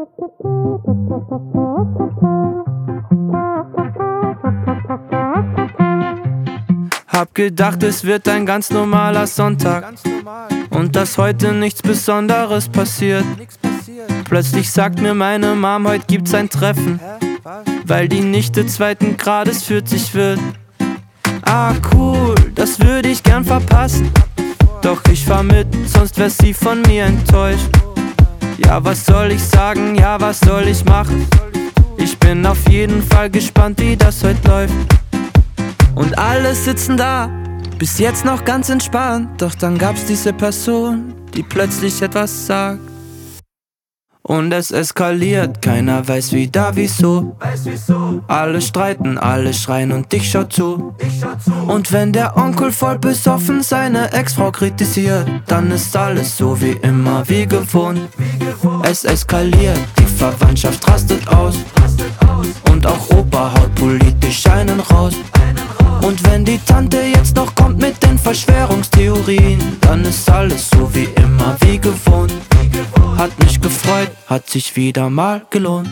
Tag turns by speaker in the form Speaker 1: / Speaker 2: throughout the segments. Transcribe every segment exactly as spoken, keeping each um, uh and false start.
Speaker 1: Hab gedacht, es wird ein ganz normaler Sonntag und dass heute nichts Besonderes passiert. Plötzlich sagt mir meine Mom, heute gibt's ein Treffen, weil die Nichte zweiten Grades vierzig wird. Ah cool, das würde ich gern verpassen, doch ich fahr mit, sonst wär sie von mir enttäuscht. Ja, was soll ich sagen, ja, was soll ich machen? Ich bin auf jeden Fall gespannt, wie das heute läuft. Und alle sitzen da, bis jetzt noch ganz entspannt. Doch dann gab's diese Person, die plötzlich etwas sagt. Und es eskaliert, keiner weiß wieder wieso. Alle streiten, alle schreien und ich schau zu. Und wenn der Onkel voll besoffen seine Ex-Frau kritisiert, dann ist alles so wie immer, wie gewohnt. Es eskaliert, die Verwandtschaft rastet aus. Und auch Opa haut politisch einen raus. Und wenn die Tante jetzt noch kommt mit den Verschwörungstheorien, dann ist alles so wie immer, wie gewohnt. Hat mich gefreut, hat sich wieder mal gelohnt.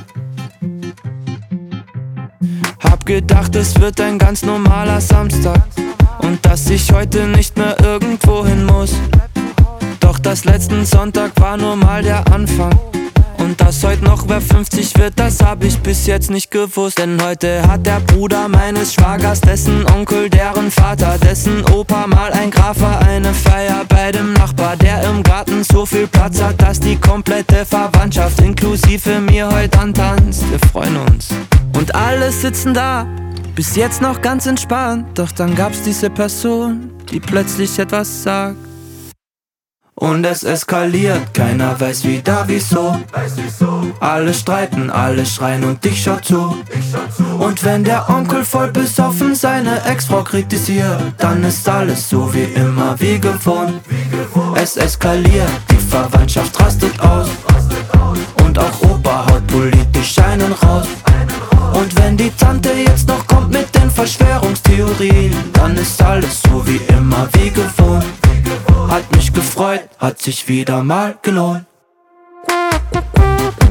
Speaker 1: Hab gedacht, es wird ein ganz normaler Samstag und dass ich heute nicht mehr irgendwo hin muss. Doch das letzten Sonntag war nur mal der Anfang. Und dass heute noch wer fünfzig wird, das hab ich bis jetzt nicht gewusst. Denn heute hat der Bruder meines Schwagers, dessen Onkel, deren Vater, dessen Opa mal ein Graf war, eine Feier bei dem Nachbar, der im Garten so viel Platz hat, dass die komplette Verwandtschaft inklusive mir heute antanzt. Wir freuen uns. Und alle sitzen da, bis jetzt noch ganz entspannt. Doch dann gab's diese Person, die plötzlich etwas sagt. Und es eskaliert, keiner weiß wieder wieso. Alle streiten, alle schreien und ich schau zu. Und wenn der Onkel voll besoffen seine Ex-Frau kritisiert, dann ist alles so wie immer, wie gewohnt. Es eskaliert, die Verwandtschaft rastet aus. Und auch Opa haut politisch einen raus. Und wenn die Tante jetzt noch kommt mit den Verschwörungstheorien, dann ist alles so wie immer, wie gewohnt. Hat mich gefreut, hat sich wieder mal gelohnt.